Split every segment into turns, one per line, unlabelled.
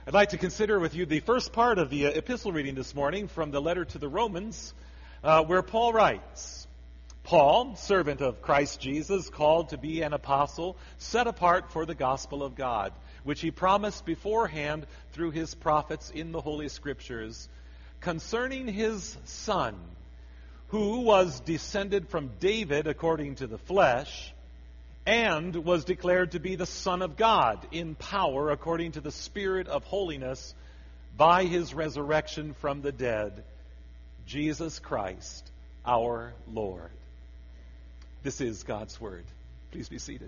I'd like to consider with you the first part of the epistle reading this morning from the letter to the Romans, where Paul writes, Paul, servant of Christ Jesus, called to be an apostle, set apart for the gospel of God, which he promised beforehand through his prophets in the Holy Scriptures, concerning his Son, who was descended from David according to the flesh, and was declared to be the Son of God in power according to the Spirit of holiness by his resurrection from the dead, Jesus Christ, our Lord. This is God's Word. Please be seated.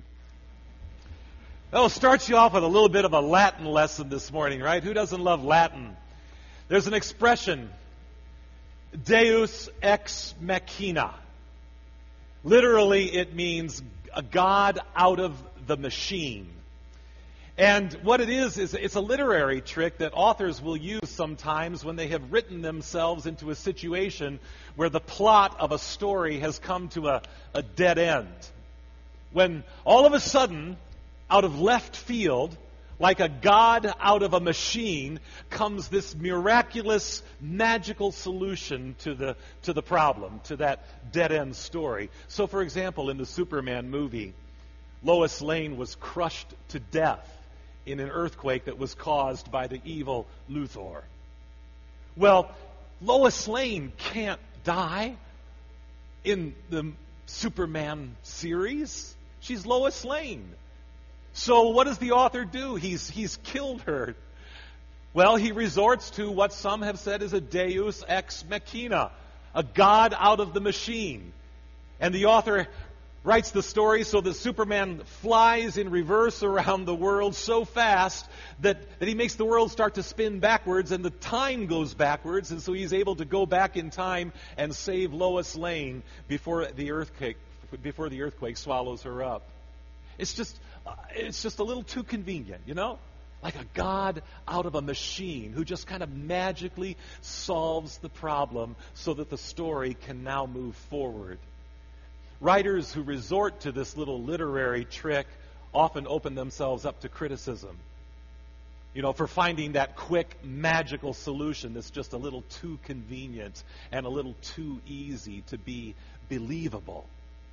I'll start you off with a little bit of a Latin lesson this morning, right? Who doesn't love Latin? There's an expression, Deus ex machina. Literally, it means a God out of the machine. And what it is it's a literary trick that authors will use sometimes when they have written themselves into a situation where the plot of a story has come to a dead end. When all of a sudden, out of left field, like a God out of a machine, comes this miraculous, magical solution to the problem, to that dead-end story. So, for example, in the Superman movie, Lois Lane was crushed to death in an earthquake that was caused by the evil Luthor. Well, Lois Lane can't die in the Superman series. She's Lois Lane. So what does the author do? He's killed her. Well, he resorts to what some have said is a deus ex machina, a God out of the machine. And the author writes the story so that Superman flies in reverse around the world so fast that he makes the world start to spin backwards and the time goes backwards, and so he's able to go back in time and save Lois Lane before the earthquake swallows her up. It's just a little too convenient, you know? Like a God out of a machine who just kind of magically solves the problem so that the story can now move forward. Writers who resort to this little literary trick often open themselves up to criticism, for finding that quick, magical solution that's just a little too convenient and a little too easy to be believable.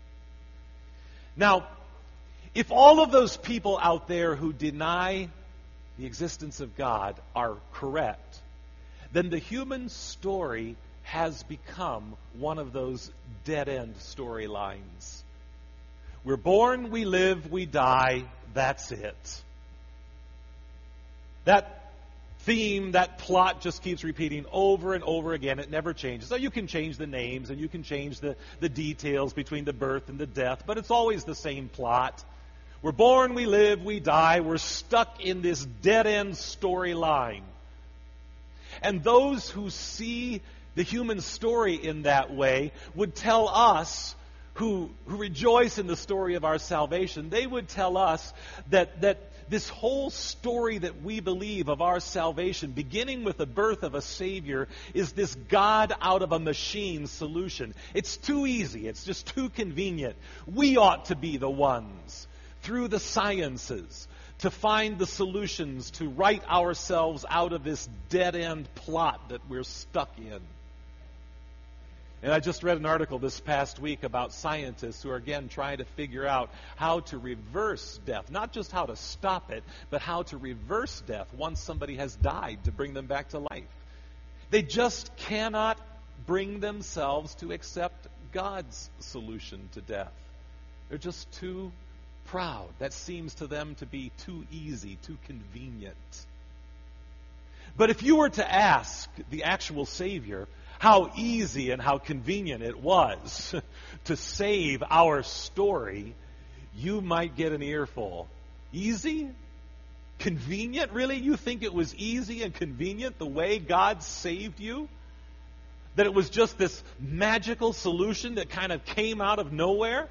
Now, if all of those people out there who deny the existence of God are correct, then the human story has become one of those dead-end storylines. We're born, we live, we die, that's it. That theme, that plot just keeps repeating over and over again. It never changes. So you can change the names and you can change the details between the birth and the death, but it's always the same plot. We're born, we live, we die. We're stuck in this dead-end storyline. And those who see the human story in that way would tell us, who rejoice in the story of our salvation, they would tell us that this whole story that we believe of our salvation, beginning with the birth of a Savior, is this God out of a machine solution. It's too easy. It's just too convenient. We ought to be the ones, through the sciences, to find the solutions to write ourselves out of this dead-end plot that we're stuck in. And I just read an article this past week about scientists who are again trying to figure out how to reverse death. Not just how to stop it, but how to reverse death once somebody has died, to bring them back to life. They just cannot bring themselves to accept God's solution to death. They're just too proud. That seems to them to be too easy, too convenient. But if you were to ask the actual Savior how easy and how convenient it was to save our story, you might get an earful. Easy? Convenient? Really? You think it was easy and convenient the way God saved you? That it was just this magical solution that kind of came out of nowhere?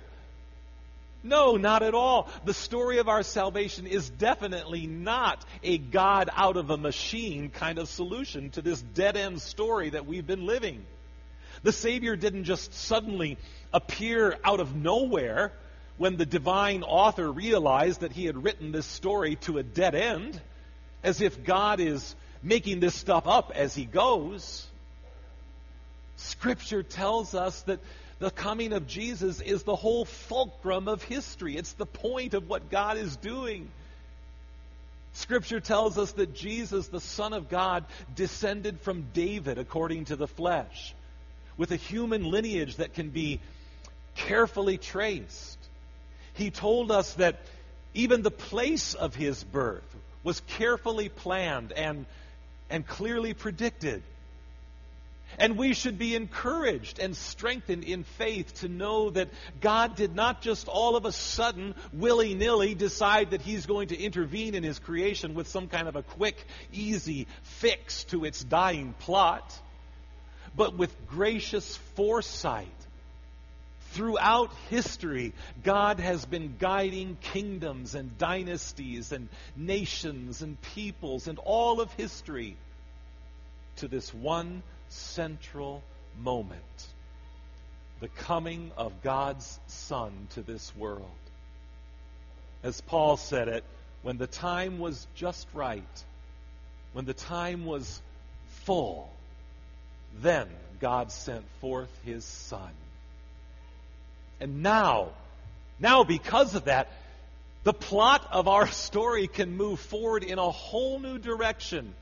No, not at all. The story of our salvation is definitely not a God out of a machine kind of solution to this dead-end story that we've been living. The Savior didn't just suddenly appear out of nowhere when the divine author realized that he had written this story to a dead end. as if God is making this stuff up as he goes. Scripture tells us that the coming of Jesus is the whole fulcrum of history. It's the point of what God is doing. Scripture tells us that Jesus, the Son of God, descended from David according to the flesh, with a human lineage that can be carefully traced. He told us that even the place of his birth was carefully planned and clearly predicted. And we should be encouraged and strengthened in faith to know that God did not just all of a sudden, willy-nilly, decide that he's going to intervene in his creation with some kind of a quick, easy fix to its dying plot, but with gracious foresight. Throughout history, God has been guiding kingdoms and dynasties and nations and peoples and all of history to this one central moment, the coming of God's Son to this world. As Paul said it, when the time was just right, when the time was full, then God sent forth his Son. And now because of that, the plot of our story can move forward in a whole new direction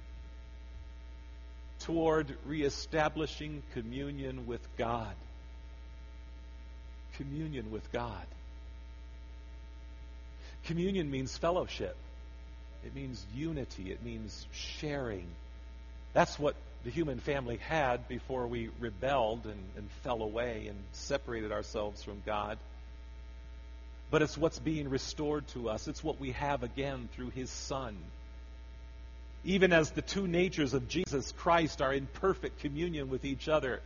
toward reestablishing communion with God. Communion with God. Communion means fellowship. It means unity. It means sharing. That's what the human family had before we rebelled and fell away and separated ourselves from God. But it's what's being restored to us. It's what we have again through his Son. Even as the two natures of Jesus Christ are in perfect communion with each other.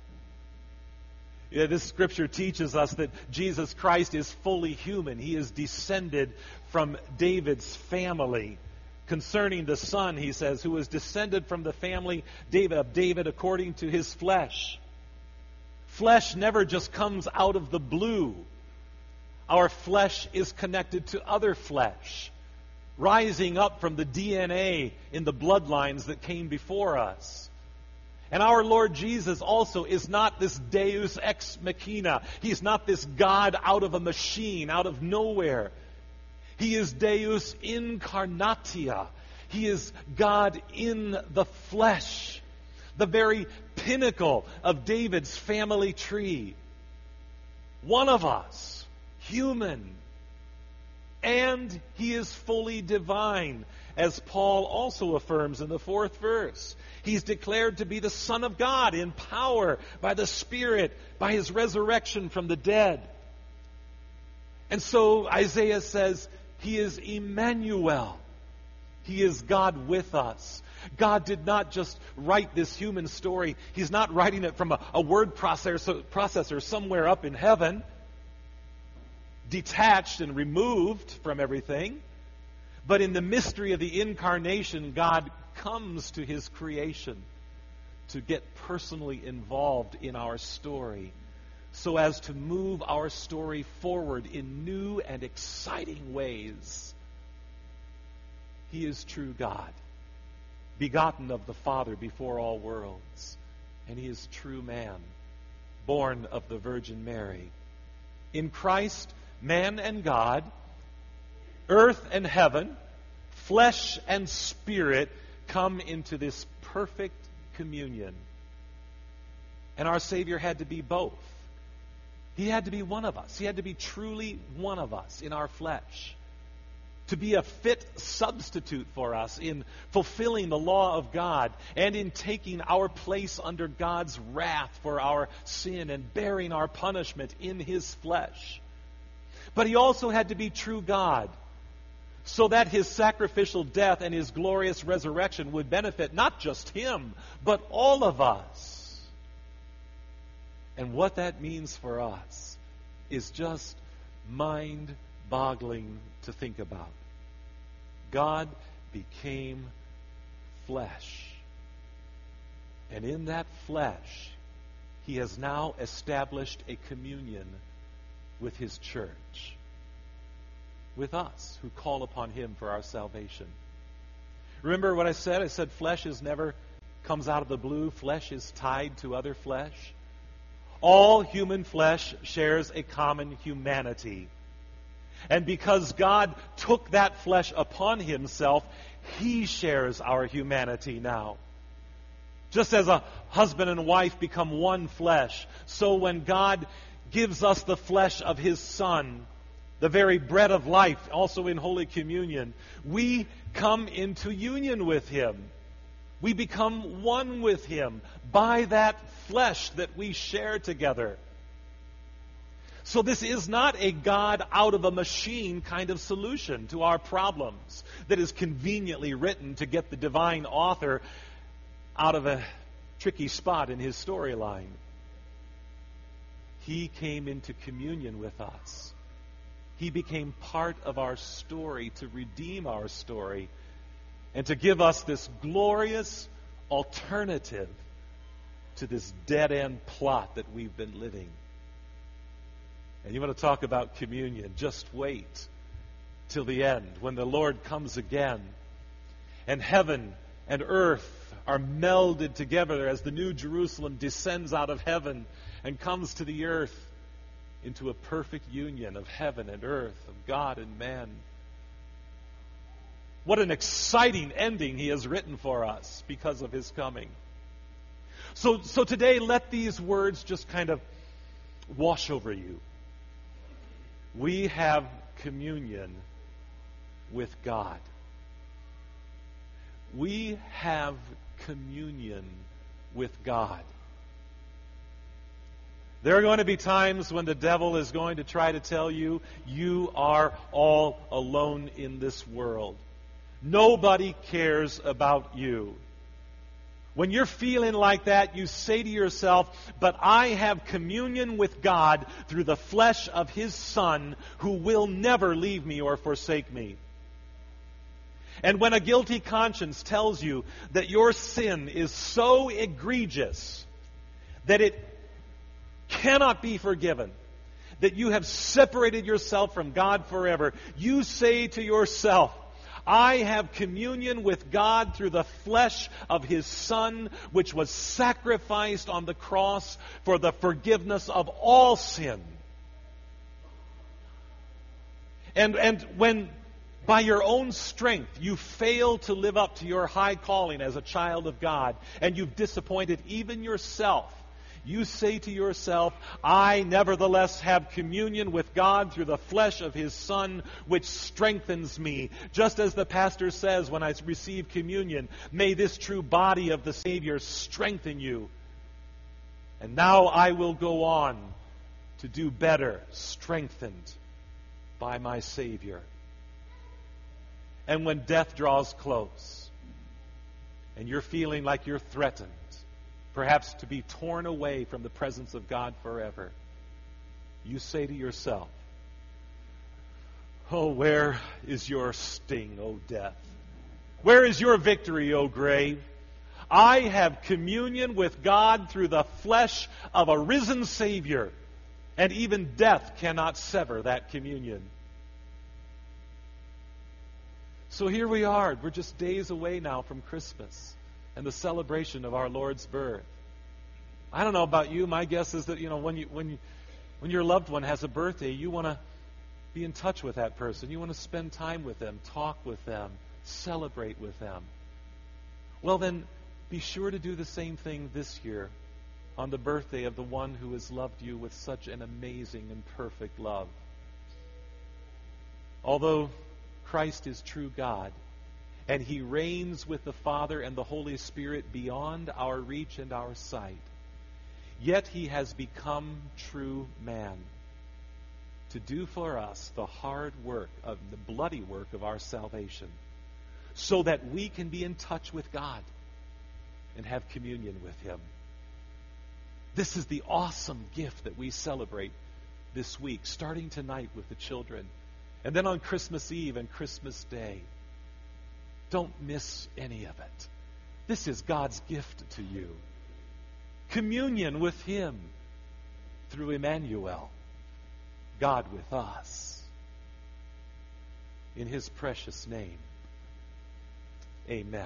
This scripture teaches us that Jesus Christ is fully human. He is descended from David's family. Concerning the Son, he says, who is descended from the family of David according to his flesh. Flesh never just comes out of the blue. Our flesh is connected to other flesh, rising up from the DNA in the bloodlines that came before us. And our Lord Jesus also is not this Deus ex machina. He's not this God out of a machine, out of nowhere. He is Deus incarnatia. He is God in the flesh, the very pinnacle of David's family tree. One of us, human. And he is fully divine, as Paul also affirms in the 4th verse. He's declared to be the Son of God in power by the Spirit, by his resurrection from the dead. And so Isaiah says, he is Emmanuel. He is God with us. God did not just write this human story. He's not writing it from a word processor somewhere up in heaven, detached and removed from everything. But in the mystery of the incarnation, God comes to his creation to get personally involved in our story, so as to move our story forward in new and exciting ways. He is true God, begotten of the Father before all worlds, and he is true man, born of the Virgin Mary. In Christ, man and God, earth and heaven, flesh and spirit come into this perfect communion. And our Savior had to be both. He had to be one of us. He had to be truly one of us in our flesh, to be a fit substitute for us in fulfilling the law of God and in taking our place under God's wrath for our sin and bearing our punishment in his flesh. But he also had to be true God, so that his sacrificial death and his glorious resurrection would benefit not just him, but all of us. And what that means for us is just mind-boggling to think about. God became flesh. And in that flesh, he has now established a communion with his church, with us who call upon him for our salvation. Remember what I said? I said flesh is never comes out of the blue. Flesh is tied to other flesh. All human flesh shares a common humanity. And because God took that flesh upon himself, he shares our humanity now. Just as a husband and wife become one flesh, so when God gives us the flesh of his Son, the very bread of life, also in Holy Communion, we come into union with him. We become one with him by that flesh that we share together. So this is not a God out of a machine kind of solution to our problems that is conveniently written to get the divine author out of a tricky spot in his storyline. He came into communion with us. He became part of our story to redeem our story and to give us this glorious alternative to this dead-end plot that we've been living. And you want to talk about communion? Just wait till the end when the Lord comes again and heaven and earth are melded together as the New Jerusalem descends out of heaven and comes to the earth into a perfect union of heaven and earth, of God and man. What an exciting ending he has written for us because of his coming. So today, let these words just kind of wash over you. We have communion with God. We have communion with God. There are going to be times when the devil is going to try to tell you, you are all alone in this world. Nobody cares about you. When you're feeling like that, you say to yourself, but I have communion with God through the flesh of his Son, who will never leave me or forsake me. And when a guilty conscience tells you that your sin is so egregious that it cannot be forgiven, that you have separated yourself from God forever, you say to yourself, I have communion with God through the flesh of his Son, which was sacrificed on the cross for the forgiveness of all sin. And when by your own strength you fail to live up to your high calling as a child of God, and you've disappointed even yourself, you say to yourself, I nevertheless have communion with God through the flesh of his Son, which strengthens me. Just as the pastor says when I receive communion, may this true body of the Savior strengthen you. And now I will go on to do better, strengthened by my Savior. And when death draws close, and you're feeling like you're threatened, perhaps to be torn away from the presence of God forever, you say to yourself, oh, where is your sting, O death? Where is your victory, O grave? I have communion with God through the flesh of a risen Savior, and even death cannot sever that communion. So here we are. We're just days away now from Christmas and the celebration of our Lord's birth. I don't know about you. My guess is that when your loved one has a birthday, you want to be in touch with that person. You want to spend time with them, talk with them, celebrate with them. Well, then be sure to do the same thing this year on the birthday of the one who has loved you with such an amazing and perfect love. Although Christ is true God, and he reigns with the Father and the Holy Spirit beyond our reach and our sight, yet he has become true man to do for us the hard work of the bloody work of our salvation, so that we can be in touch with God and have communion with him. This is the awesome gift that we celebrate this week, starting tonight with the children, and then on Christmas Eve and Christmas Day. Don't miss any of it. This is God's gift to you. Communion with him through Emmanuel, God with us. In his precious name. Amen.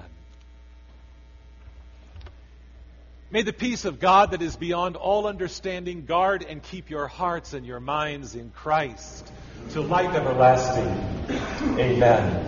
May the peace of God that is beyond all understanding guard and keep your hearts and your minds in Christ to life everlasting. Amen.